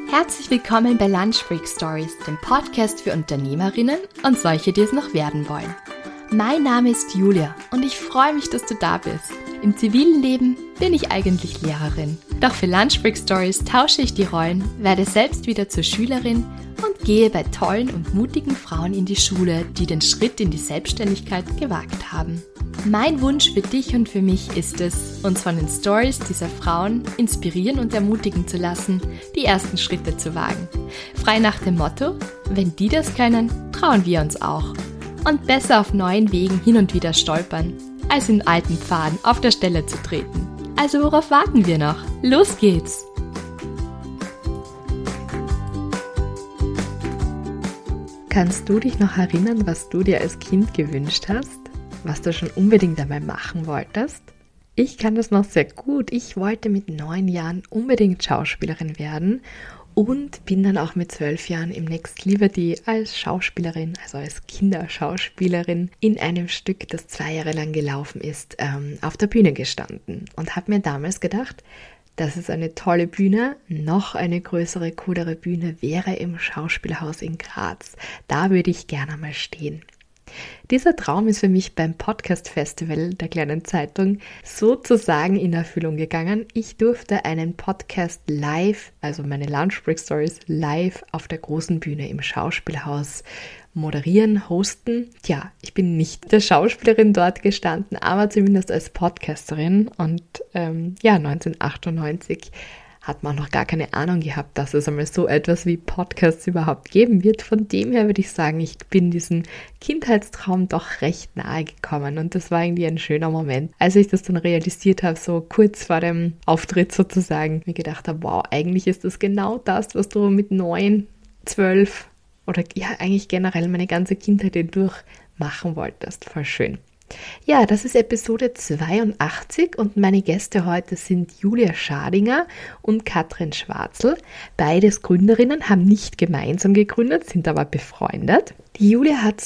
Herzlich willkommen bei Lunch Break Stories, dem Podcast für Unternehmerinnen und solche, die es noch werden wollen. Mein Name ist Julia und ich freue mich, dass du da bist. Im zivilen Leben bin ich eigentlich Lehrerin. Doch für Lunch Break Stories tausche ich die Rollen, werde selbst wieder zur Schülerin und gehe bei tollen und mutigen Frauen in die Schule, die den Schritt in die Selbstständigkeit gewagt haben. Mein Wunsch für dich und für mich ist es, uns von den Stories dieser Frauen inspirieren und ermutigen zu lassen, die ersten Schritte zu wagen. Frei nach dem Motto, wenn die das können, trauen wir uns auch. Und besser auf neuen Wegen hin und wieder stolpern, als in alten Pfaden auf der Stelle zu treten. Also worauf warten wir noch? Los geht's! Kannst du dich noch erinnern, was du dir als Kind gewünscht hast? Was du schon unbedingt einmal machen wolltest? Ich kann das noch sehr gut. Ich wollte mit 9 Jahren unbedingt Schauspielerin werden und bin dann auch mit 12 Jahren im Next Liberty als Schauspielerin, also als Kinderschauspielerin, in einem Stück, das 2 Jahre lang gelaufen ist, auf der Bühne gestanden und habe mir damals gedacht, das ist eine tolle Bühne. Noch eine größere, coolere Bühne wäre im Schauspielhaus in Graz. Da würde ich gerne mal stehen. Dieser Traum ist für mich beim Podcast-Festival der Kleinen Zeitung sozusagen in Erfüllung gegangen. Ich durfte einen Podcast live, also meine Lunch Break Stories live auf der großen Bühne im Schauspielhaus moderieren, hosten. Tja, ich bin nicht der Schauspielerin dort gestanden, aber zumindest als Podcasterin. Und 1998 hat man noch gar keine Ahnung gehabt, dass es einmal so etwas wie Podcasts überhaupt geben wird. Von dem her würde ich sagen, ich bin diesem Kindheitstraum doch recht nahe gekommen und das war irgendwie ein schöner Moment. Als ich das dann realisiert habe, so kurz vor dem Auftritt sozusagen, mir gedacht habe, wow, eigentlich ist das genau das, was du mit 9, 12 oder ja eigentlich generell meine ganze Kindheit hindurch machen wolltest. Voll schön. Ja, das ist Episode 82 und meine Gäste heute sind Julia Schadinger und Katrin Schwarzel. Beides Gründerinnen, haben nicht gemeinsam gegründet, sind aber befreundet. Die Julia hat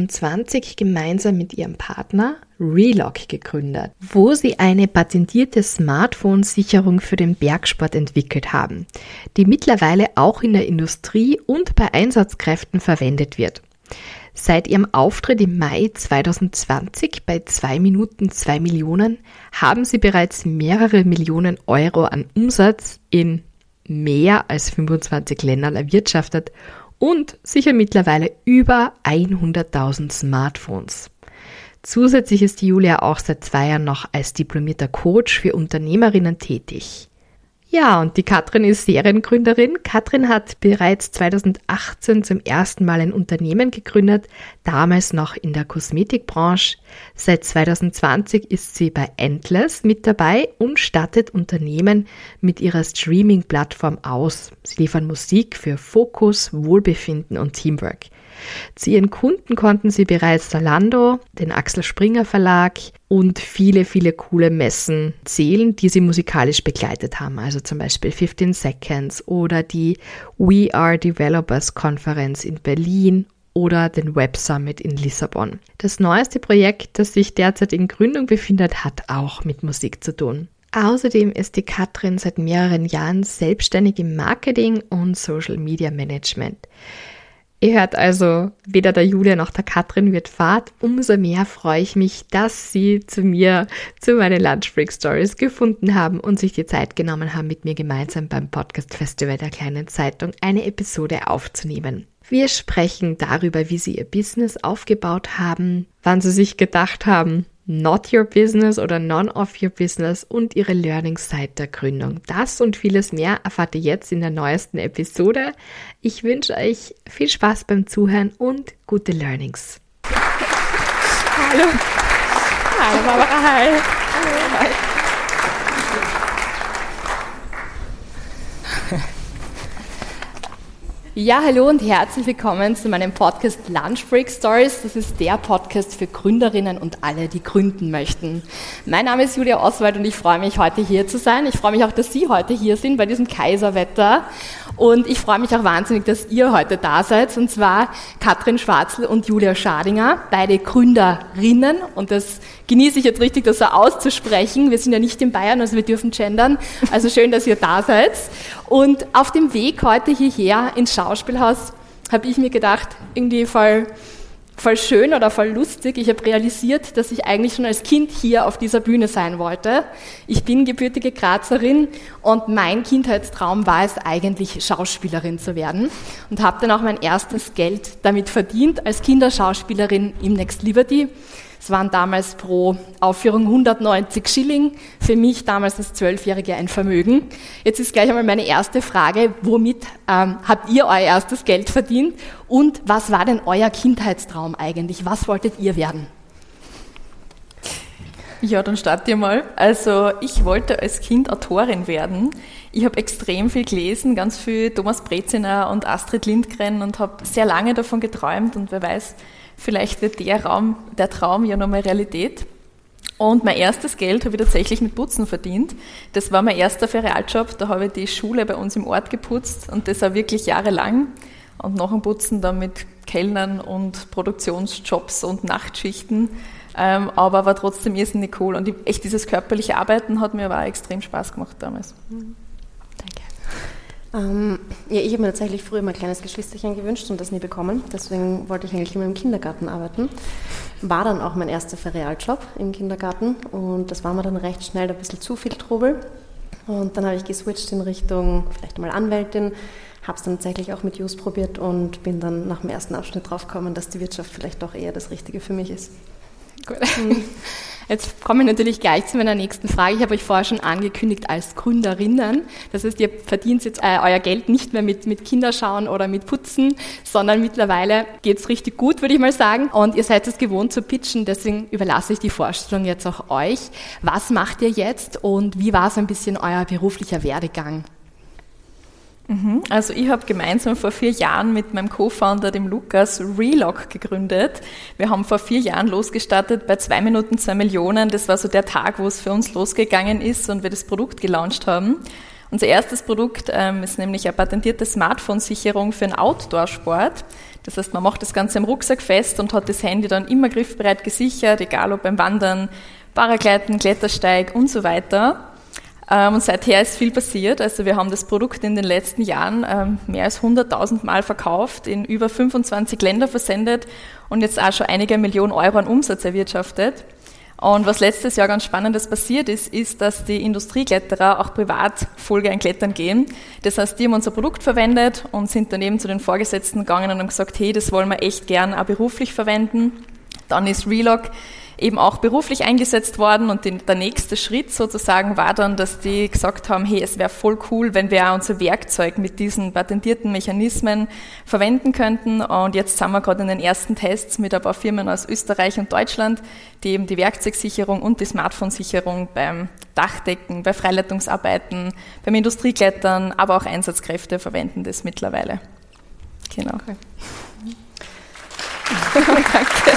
2020 gemeinsam mit ihrem Partner Relock gegründet, wo sie eine patentierte Smartphone-Sicherung für den Bergsport entwickelt haben, die mittlerweile auch in der Industrie und bei Einsatzkräften verwendet wird. Seit ihrem Auftritt im Mai 2020 bei 2 Minuten 2 Millionen haben sie bereits mehrere Millionen Euro an Umsatz in mehr als 25 Ländern erwirtschaftet und sicher mittlerweile über 100.000 Smartphones. Zusätzlich ist die Julia auch seit 2 Jahren noch als diplomierter Coach für Unternehmerinnen tätig. Ja, und die Katrin ist Seriengründerin. Katrin hat bereits 2018 zum ersten Mal ein Unternehmen gegründet, damals noch in der Kosmetikbranche. Seit 2020 ist sie bei Endless mit dabei und stattet Unternehmen mit ihrer Streaming-Plattform aus. Sie liefern Musik für Fokus, Wohlbefinden und Teamwork. Zu ihren Kunden konnten sie bereits Zalando, den Axel Springer Verlag und viele, viele coole Messen zählen, die sie musikalisch begleitet haben. Also zum Beispiel 15 Seconds oder die We Are Developers Konferenz in Berlin oder den Web Summit in Lissabon. Das neueste Projekt, das sich derzeit in Gründung befindet, hat auch mit Musik zu tun. Außerdem ist die Katrin seit mehreren Jahren selbstständig im Marketing und Social Media Management. Ihr hört also, weder der Julia noch der Katrin wird Fahrt. Umso mehr freue ich mich, dass sie zu meinen Lunch Break Stories gefunden haben und sich die Zeit genommen haben, mit mir gemeinsam beim Podcast Festival der Kleinen Zeitung eine Episode aufzunehmen. Wir sprechen darüber, wie sie ihr Business aufgebaut haben, wann sie sich gedacht haben, not your business oder none of your business und ihre Learnings seit der Gründung. Das und vieles mehr erfahrt ihr jetzt in der neuesten Episode. Ich wünsche euch viel Spaß beim Zuhören und gute Learnings. Hallo. Hallo Barbara, hi. Hallo. Hi. Ja, hallo und herzlich willkommen zu meinem Podcast Lunch Break Stories. Das ist der Podcast für Gründerinnen und alle, die gründen möchten. Mein Name ist Julia Oswald und ich freue mich, heute hier zu sein. Ich freue mich auch, dass Sie heute hier sind bei diesem Kaiserwetter. Und ich freue mich auch wahnsinnig, dass ihr heute da seid, und zwar Katrin Schwarzl und Julia Schadinger, beide Gründerinnen, und das genieße ich jetzt richtig, das so auszusprechen. Wir sind ja nicht in Bayern, also wir dürfen gendern, also schön, dass ihr da seid. Und auf dem Weg heute hierher ins Schauspielhaus habe ich mir gedacht, irgendwie voll schön oder voll lustig. Ich habe realisiert, dass ich eigentlich schon als Kind hier auf dieser Bühne sein wollte. Ich bin gebürtige Grazerin und mein Kindheitstraum war es eigentlich, Schauspielerin zu werden, und habe dann auch mein erstes Geld damit verdient als Kinderschauspielerin im Next Liberty. Es waren damals pro Aufführung 190 Schilling, für mich damals als 12-Jährige ein Vermögen. Jetzt ist gleich einmal meine erste Frage, womit habt ihr euer erstes Geld verdient und was war denn euer Kindheitstraum eigentlich? Was wolltet ihr werden? Ja, dann starte ich mal. Also ich wollte als Kind Autorin werden. Ich habe extrem viel gelesen, ganz viel Thomas Breziner und Astrid Lindgren, und habe sehr lange davon geträumt, und wer weiß, vielleicht wird der Traum ja nochmal Realität. Und mein erstes Geld habe ich tatsächlich mit Putzen verdient. Das war mein erster Ferialjob, da habe ich die Schule bei uns im Ort geputzt, und das auch wirklich jahrelang. Und nach dem Putzen dann mit Kellnern und Produktionsjobs und Nachtschichten. Aber war trotzdem irrsinnig cool. Und echt dieses körperliche Arbeiten hat mir aber auch extrem Spaß gemacht damals. Danke. Ja, ich habe mir tatsächlich früher mal ein kleines Geschwisterchen gewünscht und das nie bekommen. Deswegen wollte ich eigentlich immer im Kindergarten arbeiten. War dann auch mein erster Ferialjob im Kindergarten, und das war mir dann recht schnell ein bisschen zu viel Trubel. Und dann habe ich geswitcht in Richtung vielleicht mal Anwältin, habe es dann tatsächlich auch mit Jus probiert und bin dann nach dem ersten Abschnitt draufgekommen, dass die Wirtschaft vielleicht doch eher das Richtige für mich ist. Gut. Jetzt komme ich natürlich gleich zu meiner nächsten Frage. Ich habe euch vorher schon angekündigt als Gründerinnen. Das heißt, ihr verdient jetzt euer Geld nicht mehr mit Kinderschauen oder mit Putzen, sondern mittlerweile geht es richtig gut, würde ich mal sagen. Und ihr seid es gewohnt zu pitchen, deswegen überlasse ich die Vorstellung jetzt auch euch. Was macht ihr jetzt und wie war so ein bisschen euer beruflicher Werdegang? Also ich habe gemeinsam vor 4 Jahren mit meinem Co-Founder, dem Lukas, Relog gegründet. Wir haben vor 4 Jahren losgestartet bei 2 Minuten 2 Millionen. Das war so der Tag, wo es für uns losgegangen ist und wir das Produkt gelauncht haben. Unser erstes Produkt ist nämlich eine patentierte Smartphone-Sicherung für einen Outdoor-Sport. Das heißt, man macht das Ganze im Rucksack fest und hat das Handy dann immer griffbereit gesichert, egal ob beim Wandern, Paragleiten, Klettersteig und so weiter. Und seither ist viel passiert. Also wir haben das Produkt in den letzten Jahren mehr als 100.000 Mal verkauft, in über 25 Länder versendet und jetzt auch schon einige Millionen Euro an Umsatz erwirtschaftet. Und was letztes Jahr ganz Spannendes passiert ist, dass die Industriekletterer auch privat Vollgeil klettern gehen. Das heißt, die haben unser Produkt verwendet und sind dann eben zu den Vorgesetzten gegangen und haben gesagt, hey, das wollen wir echt gern auch beruflich verwenden. Dann ist Relog eben auch beruflich eingesetzt worden, und der nächste Schritt sozusagen war dann, dass die gesagt haben, hey, es wäre voll cool, wenn wir auch unser Werkzeug mit diesen patentierten Mechanismen verwenden könnten, und jetzt sind wir gerade in den ersten Tests mit ein paar Firmen aus Österreich und Deutschland, die eben die Werkzeugsicherung und die Smartphone-Sicherung beim Dachdecken, bei Freileitungsarbeiten, beim Industrieklettern, aber auch Einsatzkräfte verwenden das mittlerweile. Genau. Okay. Danke.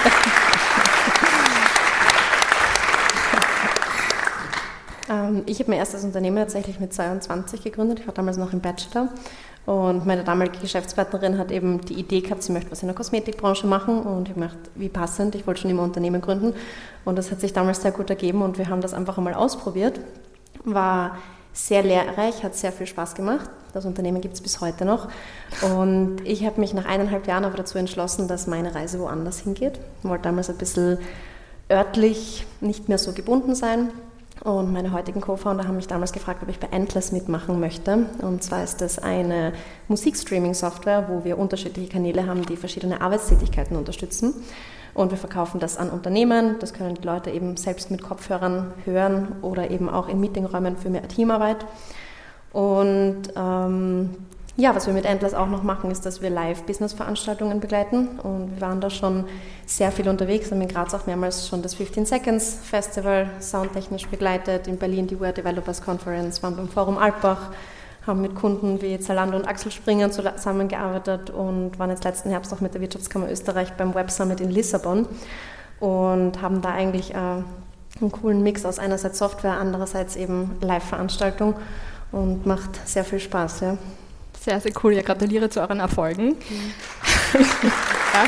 Ich habe mein erstes Unternehmen tatsächlich mit 22 gegründet. Ich war damals noch im Bachelor, und meine damalige Geschäftspartnerin hat eben die Idee gehabt, sie möchte was in der Kosmetikbranche machen, und ich habe gedacht, wie passend, ich wollte schon immer Unternehmen gründen, und das hat sich damals sehr gut ergeben und wir haben das einfach einmal ausprobiert. War sehr lehrreich, hat sehr viel Spaß gemacht. Das Unternehmen gibt es bis heute noch, und ich habe mich nach 1,5 Jahren aber dazu entschlossen, dass meine Reise woanders hingeht. Ich wollte damals ein bisschen örtlich nicht mehr so gebunden sein. Und meine heutigen Co-Founder haben mich damals gefragt, ob ich bei Endless mitmachen möchte. Und zwar ist das eine Musikstreaming-Software, wo wir unterschiedliche Kanäle haben, die verschiedene Arbeitstätigkeiten unterstützen. Und wir verkaufen das an Unternehmen. Das können die Leute eben selbst mit Kopfhörern hören oder eben auch in Meetingräumen für mehr Teamarbeit. Und was wir mit Endless auch noch machen, ist, dass wir Live-Business-Veranstaltungen begleiten, und wir waren da schon sehr viel unterwegs, haben in Graz auch mehrmals schon das 15 Seconds Festival soundtechnisch begleitet, in Berlin die Word Developers Conference, waren beim Forum Alpbach, haben mit Kunden wie Zalando und Axel Springer zusammengearbeitet und waren jetzt letzten Herbst auch mit der Wirtschaftskammer Österreich beim Web Summit in Lissabon und haben da eigentlich einen coolen Mix aus einerseits Software, andererseits eben Live-Veranstaltung, und macht sehr viel Spaß, ja. Sehr, sehr cool. Ja, gratuliere zu euren Erfolgen. Ja.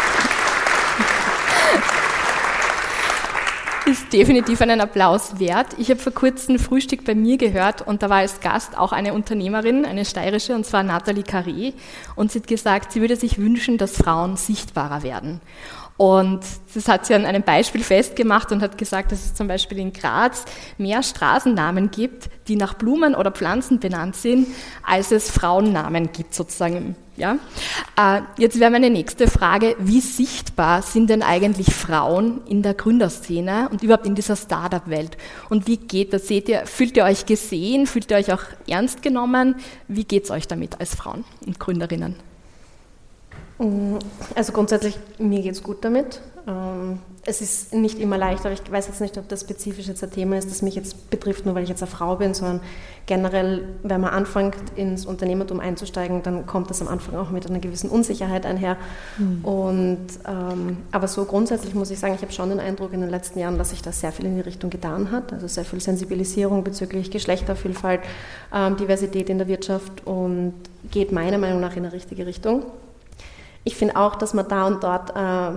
Ist definitiv einen Applaus wert. Ich habe vor kurzem Frühstück bei mir gehört und da war als Gast auch eine Unternehmerin, eine steirische, und zwar Nathalie Carré. Und sie hat gesagt, sie würde sich wünschen, dass Frauen sichtbarer werden. Und das hat sie an einem Beispiel festgemacht und hat gesagt, dass es zum Beispiel in Graz mehr Straßennamen gibt, die nach Blumen oder Pflanzen benannt sind, als es Frauennamen gibt sozusagen. Ja? Jetzt wäre meine nächste Frage, wie sichtbar sind denn eigentlich Frauen in der Gründerszene und überhaupt in dieser Startup-Welt? Und wie geht das? Fühlt ihr euch gesehen? Fühlt ihr euch auch ernst genommen? Wie geht es euch damit als Frauen und Gründerinnen? Also grundsätzlich, mir geht es gut damit. Es ist nicht immer leicht, aber ich weiß jetzt nicht, ob das spezifisch jetzt ein Thema ist, das mich jetzt betrifft, nur weil ich jetzt eine Frau bin, sondern generell, wenn man anfängt, ins Unternehmertum einzusteigen, dann kommt das am Anfang auch mit einer gewissen Unsicherheit einher. Aber so grundsätzlich muss ich sagen, ich habe schon den Eindruck in den letzten Jahren, dass sich da sehr viel in die Richtung getan hat, also sehr viel Sensibilisierung bezüglich Geschlechtervielfalt, Diversität in der Wirtschaft und geht meiner Meinung nach in die richtige Richtung. Ich finde auch, dass man da und dort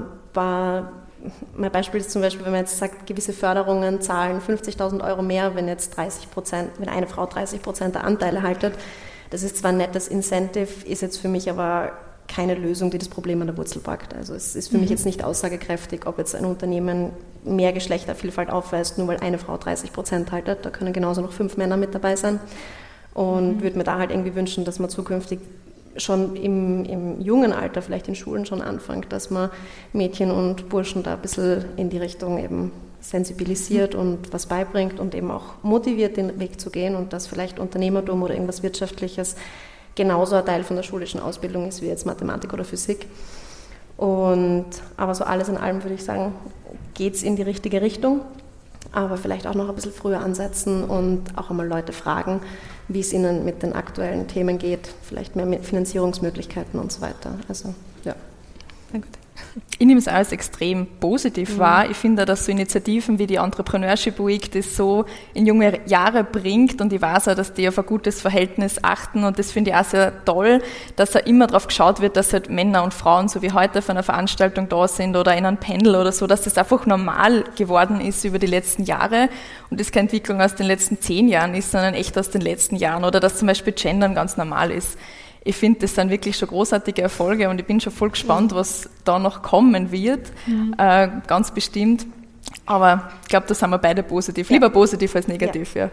mein Beispiel ist zum Beispiel, wenn man jetzt sagt, gewisse Förderungen zahlen 50.000 Euro mehr, wenn jetzt 30%, wenn eine Frau 30% der Anteile haltet. Das ist zwar ein nettes Incentive, ist jetzt für mich aber keine Lösung, die das Problem an der Wurzel packt. Also es ist für mich jetzt nicht aussagekräftig, ob jetzt ein Unternehmen mehr Geschlechtervielfalt aufweist, nur weil eine Frau 30% haltet. Da können genauso noch 5 Männer mit dabei sein. Und würde mir da halt irgendwie wünschen, dass man zukünftig schon im jungen Alter, vielleicht in Schulen schon anfängt, dass man Mädchen und Burschen da ein bisschen in die Richtung eben sensibilisiert und was beibringt und eben auch motiviert, den Weg zu gehen und dass vielleicht Unternehmertum oder irgendwas Wirtschaftliches genauso ein Teil von der schulischen Ausbildung ist wie jetzt Mathematik oder Physik. Aber so alles in allem würde ich sagen, geht es in die richtige Richtung, aber vielleicht auch noch ein bisschen früher ansetzen und auch einmal Leute fragen, wie es ihnen mit den aktuellen Themen geht, vielleicht mehr mit Finanzierungsmöglichkeiten und so weiter. Also, ja. Sehr gut. Ich nehme es als extrem positiv wahr. Ich finde, dass so Initiativen wie die Entrepreneurship Week das so in junge Jahre bringt und ich weiß auch, dass die auf ein gutes Verhältnis achten und das finde ich auch sehr toll, dass da immer darauf geschaut wird, dass halt Männer und Frauen, so wie heute auf einer Veranstaltung da sind oder in einem Panel oder so, dass das einfach normal geworden ist über die letzten Jahre und das keine Entwicklung aus den letzten 10 Jahren ist, sondern echt aus den letzten Jahren oder dass zum Beispiel Gendern ganz normal ist. Ich finde, das sind wirklich schon großartige Erfolge und ich bin schon voll gespannt, was da noch kommen wird, ganz bestimmt. Aber ich glaube, da sind wir beide positiv. Lieber positiv als negativ, ja.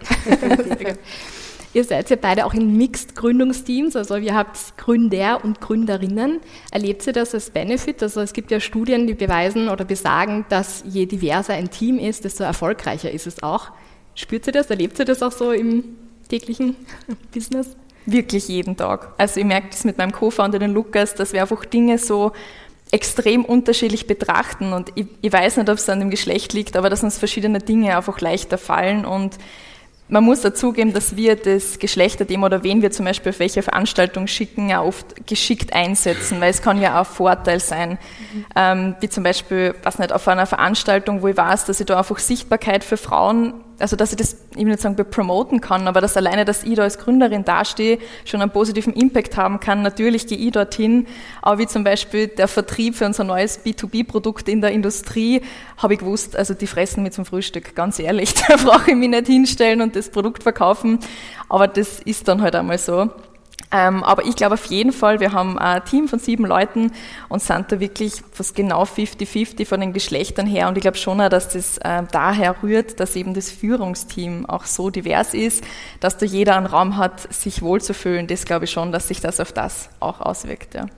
Ihr seid ja beide auch in Mixed-Gründungsteams, also ihr habt Gründer und Gründerinnen. Erlebt ihr das als Benefit? Also es gibt ja Studien, die beweisen oder besagen, dass je diverser ein Team ist, desto erfolgreicher ist es auch. Spürt ihr das? Erlebt ihr das auch so im täglichen Business? Wirklich jeden Tag. Also ich merke das mit meinem Co-Founder, den Lukas, dass wir einfach Dinge so extrem unterschiedlich betrachten und ich weiß nicht, ob es an dem Geschlecht liegt, aber dass uns verschiedene Dinge einfach leichter fallen und man muss dazugeben, dass wir das Geschlechterthema oder wen wir zum Beispiel auf welche Veranstaltung schicken, ja oft geschickt einsetzen, weil es kann ja auch ein Vorteil sein. Wie zum Beispiel, was nicht, auf einer Veranstaltung, wo ich weiß, dass ich da einfach Sichtbarkeit für Frauen, also dass ich das, ich will nicht sagen, promoten kann, aber dass alleine, dass ich da als Gründerin dastehe, schon einen positiven Impact haben kann. Natürlich gehe ich dorthin, aber wie zum Beispiel der Vertrieb für unser neues B2B-Produkt in der Industrie, habe ich gewusst, also die fressen mich zum Frühstück, ganz ehrlich, da brauche ich mich nicht hinstellen und das Produkt verkaufen, aber das ist dann halt einmal so. Aber ich glaube auf jeden Fall, wir haben ein Team von 7 Leuten und sind da wirklich fast genau 50-50 von den Geschlechtern her und ich glaube schon auch, dass das daher rührt, dass eben das Führungsteam auch so divers ist, dass da jeder einen Raum hat, sich wohlzufühlen. Das glaube ich schon, dass sich das auf das auch auswirkt. Ja.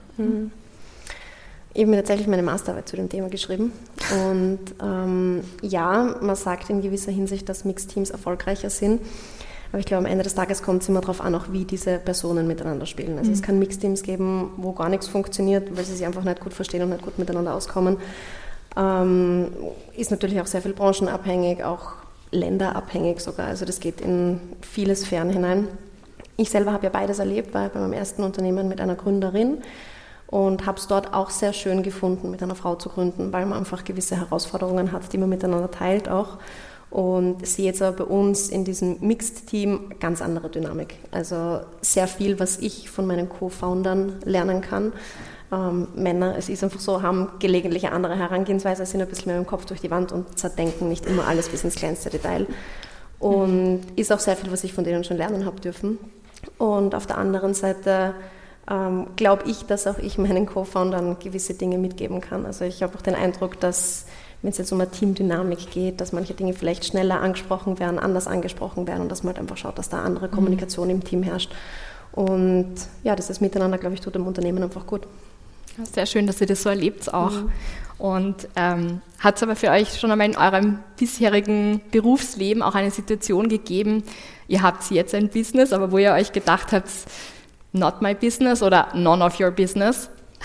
Ich habe mir tatsächlich meine Masterarbeit zu dem Thema geschrieben und ja, man sagt in gewisser Hinsicht, dass Mixed-Teams erfolgreicher sind. Aber ich glaube, am Ende des Tages kommt es immer darauf an, auch wie diese Personen miteinander spielen. Also es kann Mixteams geben, wo gar nichts funktioniert, weil sie sich einfach nicht gut verstehen und nicht gut miteinander auskommen. Ist natürlich auch sehr viel branchenabhängig, auch länderabhängig sogar. Also das geht in viele Sphären hinein. Ich selber habe ja beides erlebt, war bei meinem ersten Unternehmen mit einer Gründerin und habe es dort auch sehr schön gefunden, mit einer Frau zu gründen, weil man einfach gewisse Herausforderungen hat, die man miteinander teilt auch. und sehe jetzt aber bei uns in diesem Mixed-Team ganz andere Dynamik. Also sehr viel, was ich von meinen Co-Foundern lernen kann. Männer, es ist einfach so, haben gelegentlich eine andere Herangehensweise, sind ein bisschen mehr im Kopf durch die Wand und zerdenken nicht immer alles bis ins kleinste Detail. Und ist auch sehr viel, was ich von denen schon lernen habe dürfen. Und auf der anderen Seite glaube ich, dass auch ich meinen Co-Foundern gewisse Dinge mitgeben kann. Also ich habe auch den Eindruck, dass, wenn es jetzt um eine Teamdynamik geht, dass manche Dinge vielleicht schneller angesprochen werden, anders angesprochen werden und dass man halt einfach schaut, dass da andere Kommunikation im Team herrscht. Und ja, dieses Miteinander, glaube ich, tut dem Unternehmen einfach gut. Sehr schön, dass ihr das so erlebt auch. Und hat es aber für euch schon einmal in eurem bisherigen Berufsleben auch eine Situation gegeben, ihr habt jetzt ein Business, aber wo ihr euch gedacht habt, not my business oder none of your business?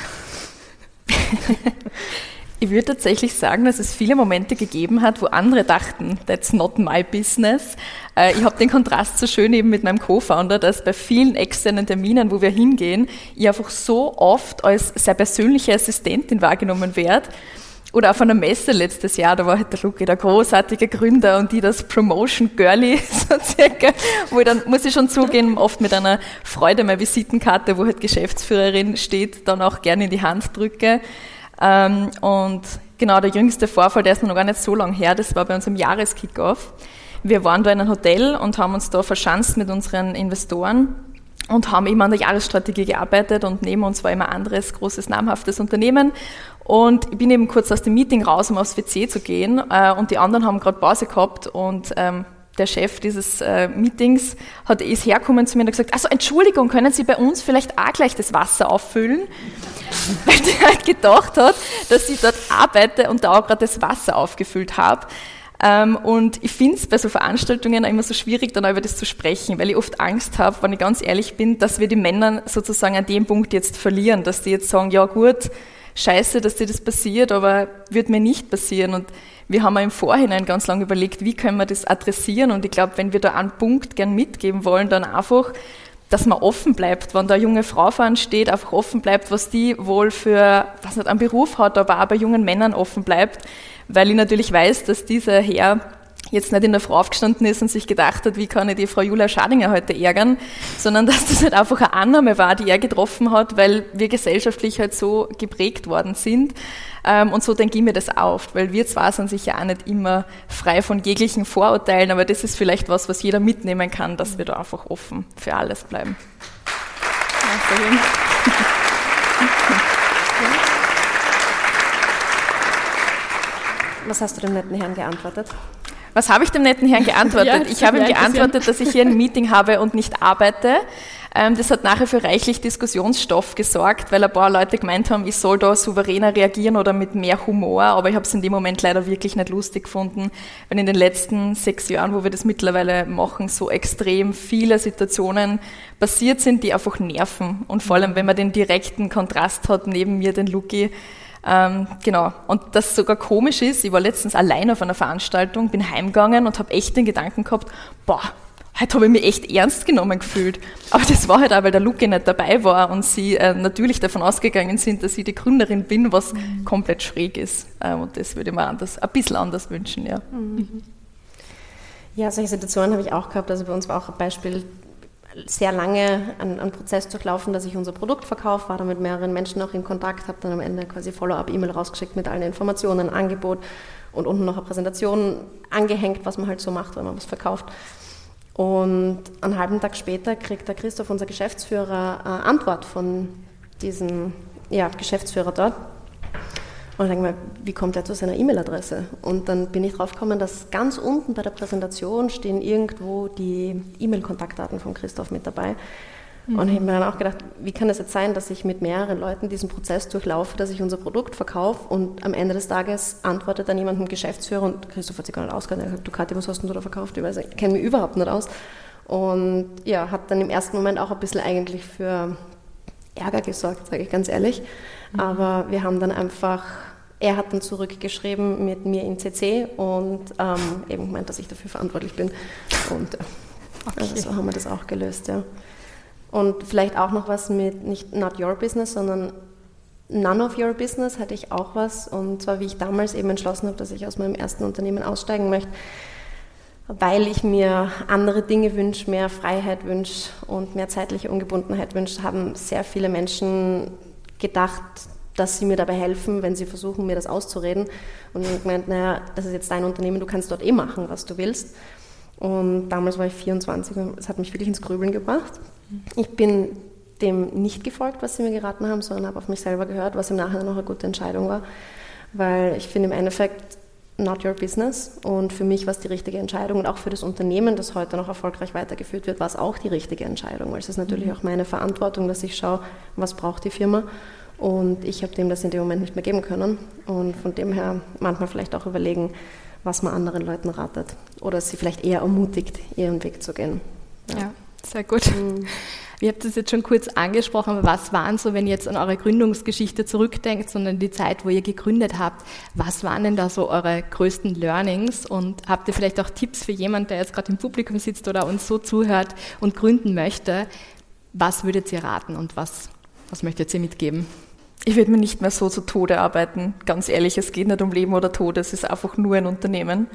Ich würde tatsächlich sagen, dass es viele Momente gegeben hat, wo andere dachten, that's not my business. Ich habe den Kontrast so schön eben mit meinem Co-Founder, dass bei vielen externen Terminen, wo wir hingehen, ich einfach so oft als sehr persönliche Assistentin wahrgenommen werde. Oder auf einer Messe letztes Jahr, da war halt der Luki, der großartige Gründer und die das Promotion Girlie, so circa, wo ich dann, muss ich schon zugeben, oft mit einer Freude meine Visitenkarte, wo halt Geschäftsführerin steht, dann auch gerne in die Hand drücke. Und genau, der jüngste Vorfall, der ist noch gar nicht so lang her, das war bei unserem Jahreskickoff. Wir waren da in einem Hotel und haben uns da verschanzt mit unseren Investoren und haben immer an der Jahresstrategie gearbeitet und neben uns war immer ein anderes großes, namhaftes Unternehmen. Und ich bin eben kurz aus dem Meeting raus, um aufs WC zu gehen und die anderen haben gerade Pause gehabt und der Chef dieses Meetings ist hergekommen zu mir und hat gesagt, also Entschuldigung, können Sie bei uns vielleicht auch gleich das Wasser auffüllen? Weil der halt gedacht hat, dass ich dort arbeite und da auch gerade das Wasser aufgefüllt habe. Und ich finde es bei so Veranstaltungen immer so schwierig, dann auch über das zu sprechen, weil ich oft Angst habe, wenn ich ganz ehrlich bin, dass wir die Männer sozusagen an dem Punkt jetzt verlieren, dass die jetzt sagen, ja gut, scheiße, dass dir das passiert, aber wird mir nicht passieren. Und wir haben im Vorhinein ganz lange überlegt, wie können wir das adressieren. Und ich glaube, wenn wir da einen Punkt gern mitgeben wollen, dann einfach, dass man offen bleibt, wenn da eine junge Frau vor uns steht, einfach offen bleibt, was die wohl für, was nicht, einen Beruf hat, aber auch bei jungen Männern offen bleibt, weil ich natürlich weiß, dass dieser Herr jetzt nicht in der Frau aufgestanden ist und sich gedacht hat, wie kann ich die Frau Julia Schadinger heute ärgern, sondern dass das halt einfach eine Annahme war, die er getroffen hat, weil wir gesellschaftlich halt so geprägt worden sind. Und so denke ich mir das auf, weil wir zwar sind sicher auch nicht immer frei von jeglichen Vorurteilen, aber das ist vielleicht was jeder mitnehmen kann, dass wir da einfach offen für alles bleiben. Was hast du dem netten Herrn geantwortet? Was habe ich dem netten Herrn geantwortet? Ja, ich habe ihm geantwortet, dass ich hier ein Meeting habe und nicht arbeite. Das hat nachher für reichlich Diskussionsstoff gesorgt, weil ein paar Leute gemeint haben, ich soll da souveräner reagieren oder mit mehr Humor, aber ich habe es in dem Moment leider wirklich nicht lustig gefunden, weil in den letzten 6 Jahren, wo wir das mittlerweile machen, so extrem viele Situationen passiert sind, die einfach nerven. Und vor allem, wenn man den direkten Kontrast hat, neben mir den Luki, genau. Und das sogar komisch ist, ich war letztens allein auf einer Veranstaltung, bin heimgegangen und habe echt den Gedanken gehabt, heute habe ich mich echt ernst genommen gefühlt. Aber das war halt auch, weil der Luki nicht dabei war und sie natürlich davon ausgegangen sind, dass ich die Gründerin bin, was komplett schräg ist. Und das würde ich mir ein bisschen anders wünschen, ja. Ja, solche Situationen habe ich auch gehabt. Also bei uns war auch ein Beispiel, sehr lange einen Prozess durchlaufen, dass ich unser Produkt verkaufe, war da mit mehreren Menschen auch in Kontakt, habe dann am Ende quasi Follow-up-E-Mail rausgeschickt mit allen Informationen, Angebot und unten noch eine Präsentation angehängt, was man halt so macht, wenn man was verkauft. Und einen halben Tag später kriegt der Christoph, unser Geschäftsführer, eine Antwort von diesem Geschäftsführer dort. Und dann denke ich mir, wie kommt er zu seiner E-Mail-Adresse? Und dann bin ich drauf gekommen, dass ganz unten bei der Präsentation stehen irgendwo die E-Mail-Kontaktdaten von Christoph mit dabei. Und ich habe mir dann auch gedacht, wie kann es jetzt sein, dass ich mit mehreren Leuten diesen Prozess durchlaufe, dass ich unser Produkt verkaufe und am Ende des Tages antwortet dann jemand, ein Geschäftsführer, und Christoph hat sich gar nicht ausgekannt. Er hat gesagt, du Kathi, was hast denn du da verkauft? Ich kenne mich überhaupt nicht aus. Und ja, hat dann im ersten Moment auch ein bisschen eigentlich für Ärger gesorgt, sage ich ganz ehrlich. Aber wir haben dann einfach, er hat dann zurückgeschrieben mit mir in CC und eben gemeint, dass ich dafür verantwortlich bin. Und also so haben wir das auch gelöst, ja. Und vielleicht auch noch was mit nicht not your business, sondern none of your business hatte ich auch was. Und zwar, wie ich damals eben entschlossen habe, dass ich aus meinem ersten Unternehmen aussteigen möchte, weil ich mir andere Dinge wünsche, mehr Freiheit wünsche und mehr zeitliche Ungebundenheit wünsche, haben sehr viele Menschen gedacht, dass sie mir dabei helfen, wenn sie versuchen, mir das auszureden. Und ich habe gemeint, naja, das ist jetzt dein Unternehmen, du kannst dort machen, was du willst. Und damals war ich 24 und es hat mich wirklich ins Grübeln gebracht. Ich bin dem nicht gefolgt, was sie mir geraten haben, sondern habe auf mich selber gehört, was im Nachhinein noch eine gute Entscheidung war. Weil ich finde im Endeffekt, not your business. Und für mich war es die richtige Entscheidung. Und auch für das Unternehmen, das heute noch erfolgreich weitergeführt wird, war es auch die richtige Entscheidung. Weil es ist natürlich auch meine Verantwortung, dass ich schaue, was braucht die Firma. Und ich habe dem das in dem Moment nicht mehr geben können. Und von dem her manchmal vielleicht auch überlegen, was man anderen Leuten ratet. Oder sie vielleicht eher ermutigt, ihren Weg zu gehen. Ja, sehr gut. Ihr habt es jetzt schon kurz angesprochen, aber was waren so, wenn ihr jetzt an eure Gründungsgeschichte zurückdenkt, sondern die Zeit, wo ihr gegründet habt, was waren denn da so eure größten Learnings und habt ihr vielleicht auch Tipps für jemanden, der jetzt gerade im Publikum sitzt oder uns so zuhört und gründen möchte? Was würdet ihr raten und was möchtet ihr mitgeben? Ich würde mir nicht mehr so zu Tode arbeiten. Ganz ehrlich, es geht nicht um Leben oder Tod, es ist einfach nur ein Unternehmen.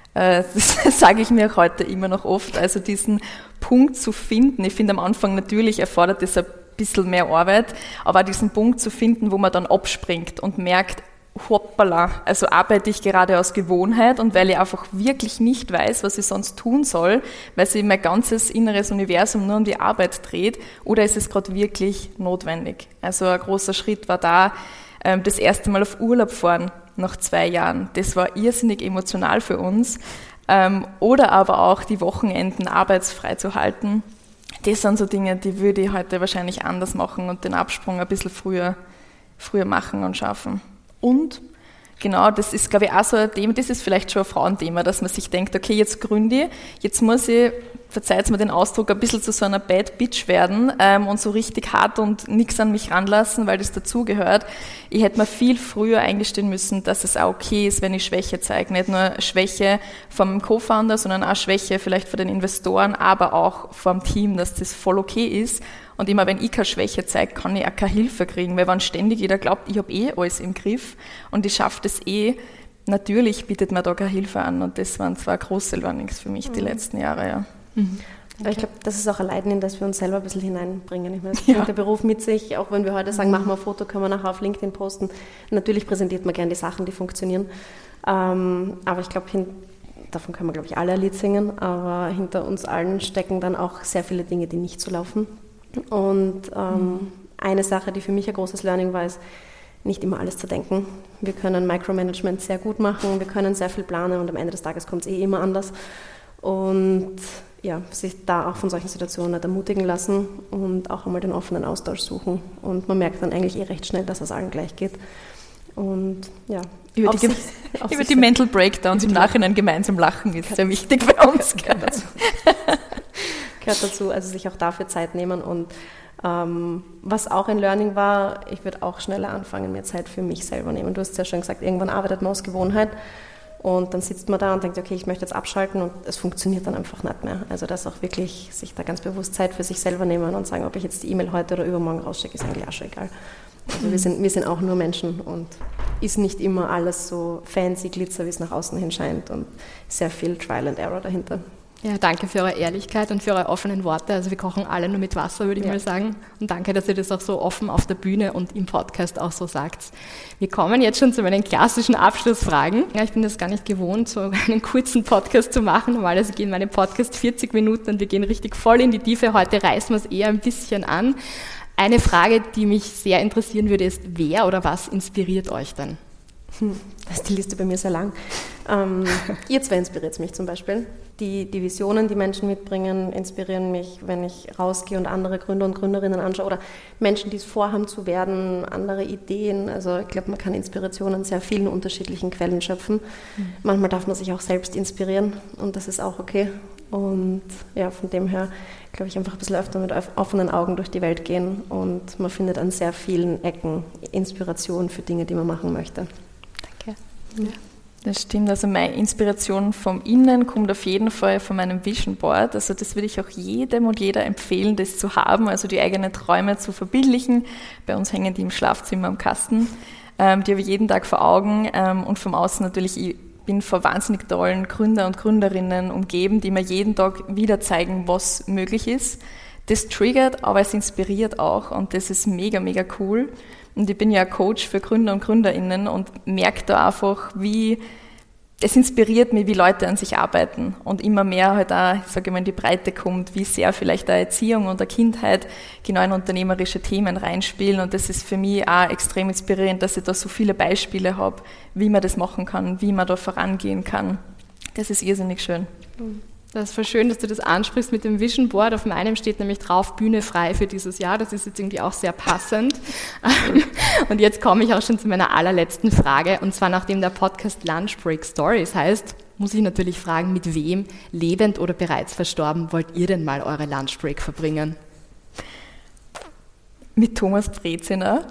Das sage ich mir auch heute immer noch oft. Also diesen Punkt zu finden, ich finde am Anfang natürlich erfordert es ein bisschen mehr Arbeit, aber diesen Punkt zu finden, wo man dann abspringt und merkt, hoppala, also arbeite ich gerade aus Gewohnheit und weil ich einfach wirklich nicht weiß, was ich sonst tun soll, weil sich mein ganzes inneres Universum nur um die Arbeit dreht, oder ist es gerade wirklich notwendig? Also ein großer Schritt war da, das erste Mal auf Urlaub fahren nach 2 Jahren. Das war irrsinnig emotional für uns. Oder aber auch die Wochenenden arbeitsfrei zu halten. Das sind so Dinge, die würde ich heute wahrscheinlich anders machen und den Absprung ein bisschen früher machen und schaffen. Und genau, das ist, glaube ich, auch so ein Thema, das ist vielleicht schon ein Frauenthema, dass man sich denkt, okay, jetzt gründe ich, jetzt muss ich, verzeiht mir den Ausdruck, ein bisschen zu so einer Bad Bitch werden und so richtig hart und nichts an mich ranlassen, weil das dazugehört. Ich hätte mir viel früher eingestehen müssen, dass es auch okay ist, wenn ich Schwäche zeige. Nicht nur Schwäche vom Co-Founder, sondern auch Schwäche vielleicht von den Investoren, aber auch vom Team, dass das voll okay ist. Und immer wenn ich keine Schwäche zeige, kann ich auch keine Hilfe kriegen, weil wenn ständig jeder glaubt, ich habe alles im Griff und ich schaffe das natürlich bietet man da keine Hilfe an und das waren 2 große Learnings für mich die letzten Jahre, ja. Aber ich glaube, das ist auch ein Leiden, in das wir uns selber ein bisschen hineinbringen. Ich meine, das bringt der Beruf mit sich, auch wenn wir heute sagen, machen wir ein Foto, können wir nachher auf LinkedIn posten. Natürlich präsentiert man gerne die Sachen, die funktionieren. Aber ich glaube, davon können wir, glaube ich, alle ein Lied singen, aber hinter uns allen stecken dann auch sehr viele Dinge, die nicht so laufen. Und eine Sache, die für mich ein großes Learning war, ist, nicht immer alles zu denken. Wir können Micromanagement sehr gut machen, wir können sehr viel planen und am Ende des Tages kommt es immer anders. Und ja, sich da auch von solchen Situationen nicht ermutigen lassen und auch einmal den offenen Austausch suchen. Und man merkt dann eigentlich recht schnell, dass es allen gleich geht. Und ja, über die Mental Breakdowns im Nachhinein gemeinsam lachen ist sehr wichtig bei uns. Gehört dazu, also sich auch dafür Zeit nehmen. Und was auch ein Learning war, ich würde auch schneller anfangen, mehr Zeit für mich selber nehmen. Du hast ja schon gesagt, irgendwann arbeitet man aus Gewohnheit. Und dann sitzt man da und denkt, okay, ich möchte jetzt abschalten und es funktioniert dann einfach nicht mehr. Also das auch wirklich sich da ganz bewusst Zeit für sich selber nehmen und sagen, ob ich jetzt die E-Mail heute oder übermorgen rausschicke, ist eigentlich auch schon egal. Also wir sind auch nur Menschen und ist nicht immer alles so fancy Glitzer, wie es nach außen hin scheint und sehr viel Trial and Error dahinter. Ja, danke für eure Ehrlichkeit und für eure offenen Worte. Also wir kochen alle nur mit Wasser, würde ich mal sagen. Und danke, dass ihr das auch so offen auf der Bühne und im Podcast auch so sagt. Wir kommen jetzt schon zu meinen klassischen Abschlussfragen. Ja, ich bin das gar nicht gewohnt, so einen kurzen Podcast zu machen. Normalerweise gehen meine Podcasts 40 Minuten und wir gehen richtig voll in die Tiefe. Heute reißen wir es eher ein bisschen an. Eine Frage, die mich sehr interessieren würde, ist, wer oder was inspiriert euch denn? Das ist die Liste bei mir sehr lang. Ihr 2 inspiriert mich zum Beispiel. Die Visionen, die Menschen mitbringen, inspirieren mich, wenn ich rausgehe und andere Gründer und Gründerinnen anschaue oder Menschen, die es vorhaben zu werden, andere Ideen. Also ich glaube, man kann Inspiration an sehr vielen unterschiedlichen Quellen schöpfen. Manchmal darf man sich auch selbst inspirieren und das ist auch okay. Und ja, von dem her, glaube ich, einfach ein bisschen öfter mit offenen Augen durch die Welt gehen und man findet an sehr vielen Ecken Inspiration für Dinge, die man machen möchte. Danke. Ja. Das stimmt, also meine Inspiration vom Innen kommt auf jeden Fall von meinem Vision Board, also das würde ich auch jedem und jeder empfehlen, das zu haben, also die eigenen Träume zu verbildlichen. Bei uns hängen die im Schlafzimmer am Kasten, die habe ich jeden Tag vor Augen und vom Außen natürlich, ich bin von wahnsinnig tollen Gründer und Gründerinnen umgeben, die mir jeden Tag wieder zeigen, was möglich ist. Das triggert, aber es inspiriert auch und das ist mega, mega cool. Und ich bin ja Coach für Gründer und Gründerinnen und merke da einfach, es inspiriert mich, wie Leute an sich arbeiten und immer mehr halt auch, sage ich mal, in die Breite kommt, wie sehr vielleicht eine Erziehung und eine Kindheit genau in unternehmerische Themen reinspielen und das ist für mich auch extrem inspirierend, dass ich da so viele Beispiele habe, wie man das machen kann, wie man da vorangehen kann. Das ist irrsinnig schön. Das ist voll schön, dass du das ansprichst mit dem Vision Board. Auf meinem steht nämlich drauf, Bühne frei für dieses Jahr. Das ist jetzt irgendwie auch sehr passend. Und jetzt komme ich auch schon zu meiner allerletzten Frage. Und zwar, nachdem der Podcast Lunch Break Stories heißt, muss ich natürlich fragen, mit wem, lebend oder bereits verstorben, wollt ihr denn mal eure Lunch Break verbringen? Mit Thomas Breziner.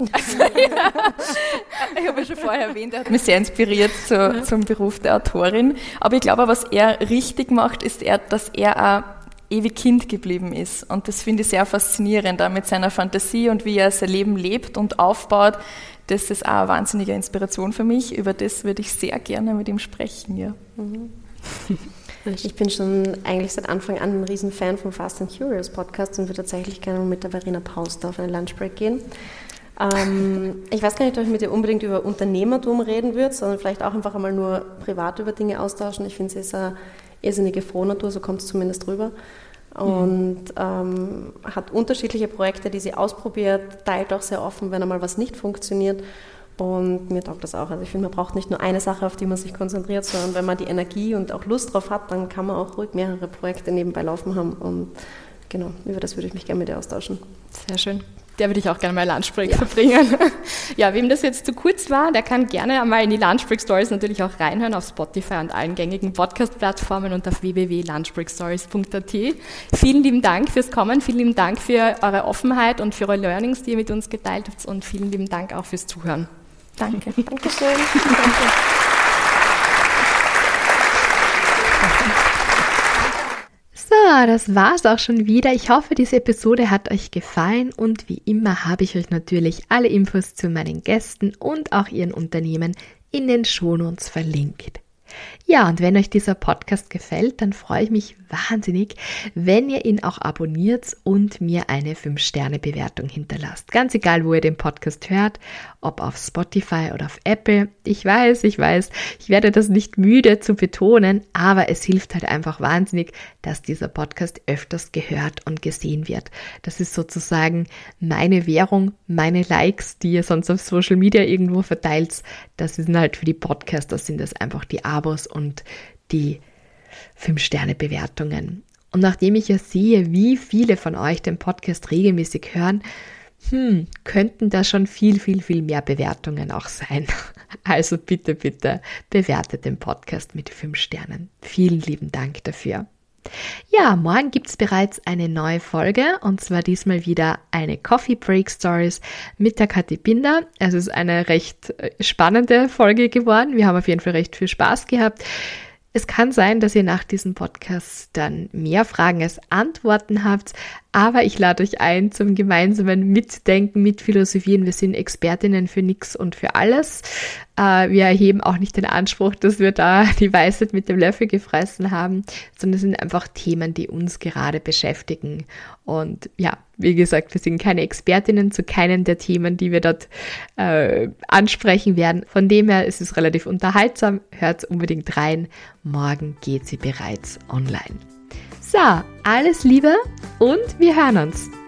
Ich habe ja schon vorher erwähnt, er hat mich sehr inspiriert zum Beruf der Autorin. Aber ich glaube, was er richtig macht, ist, dass er auch ewig Kind geblieben ist. Und das finde ich sehr faszinierend, auch mit seiner Fantasie und wie er sein Leben lebt und aufbaut. Das ist auch eine wahnsinnige Inspiration für mich. Über das würde ich sehr gerne mit ihm sprechen. Ja. Ich bin schon eigentlich seit Anfang an ein Riesenfan vom Fast and Curious Podcast und würde tatsächlich gerne mit der Verena Pauster auf eine Lunchbreak gehen. Ich weiß gar nicht, ob ich mit ihr unbedingt über Unternehmertum reden würde, sondern vielleicht auch einfach einmal nur privat über Dinge austauschen. Ich finde, sie ist eine irrsinnige Frohnatur, so kommt es zumindest rüber. Und hat unterschiedliche Projekte, die sie ausprobiert, teilt auch sehr offen, wenn einmal was nicht funktioniert. Und mir taugt das auch. Also ich finde, man braucht nicht nur eine Sache, auf die man sich konzentriert, sondern wenn man die Energie und auch Lust drauf hat, dann kann man auch ruhig mehrere Projekte nebenbei laufen haben. Und genau, über das würde ich mich gerne mit ihr austauschen. Sehr schön. Der würde ich auch gerne mal Lunchbreak verbringen. Ja, wem das jetzt zu kurz war, der kann gerne einmal in die Lunchbreak Stories natürlich auch reinhören auf Spotify und allen gängigen Podcast-Plattformen und auf www.lunchbreakstories.at. Vielen lieben Dank fürs Kommen, vielen lieben Dank für eure Offenheit und für eure Learnings, die ihr mit uns geteilt habt und vielen lieben Dank auch fürs Zuhören. Danke. Dankeschön. So, das war's auch schon wieder. Ich hoffe, diese Episode hat euch gefallen und wie immer habe ich euch natürlich alle Infos zu meinen Gästen und auch ihren Unternehmen in den Shownotes verlinkt. Ja, und wenn euch dieser Podcast gefällt, dann freue ich mich wahnsinnig, wenn ihr ihn auch abonniert und mir eine 5-Sterne-Bewertung hinterlasst. Ganz egal, wo ihr den Podcast hört, ob auf Spotify oder auf Apple. Ich weiß, ich werde das nicht müde zu betonen, aber es hilft halt einfach wahnsinnig, dass dieser Podcast öfters gehört und gesehen wird. Das ist sozusagen meine Währung, meine Likes, die ihr sonst auf Social Media irgendwo verteilt. Das sind halt für die Podcaster, sind das einfach die Abos und die 5-Sterne-Bewertungen. Und nachdem ich ja sehe, wie viele von euch den Podcast regelmäßig hören, könnten da schon viel mehr Bewertungen auch sein. Also bitte bewertet den Podcast mit 5 Sternen. Vielen lieben Dank dafür. Ja, morgen gibt's bereits eine neue Folge und zwar diesmal wieder eine Coffee Break Stories mit der Kathi Binder. Es ist eine recht spannende Folge geworden. Wir haben auf jeden Fall recht viel Spaß gehabt. Es kann sein, dass ihr nach diesem Podcast dann mehr Fragen als Antworten habt, aber ich lade euch ein zum gemeinsamen Mitdenken, Mitphilosophieren. Wir sind Expertinnen für nichts und für alles. Wir erheben auch nicht den Anspruch, dass wir da die Weisheit mit dem Löffel gefressen haben, sondern es sind einfach Themen, die uns gerade beschäftigen. Und ja, wie gesagt, wir sind keine Expertinnen zu keinem der Themen, die wir dort ansprechen werden. Von dem her ist es relativ unterhaltsam. Hört unbedingt rein. Morgen geht sie bereits online. So, alles Liebe und wir hören uns.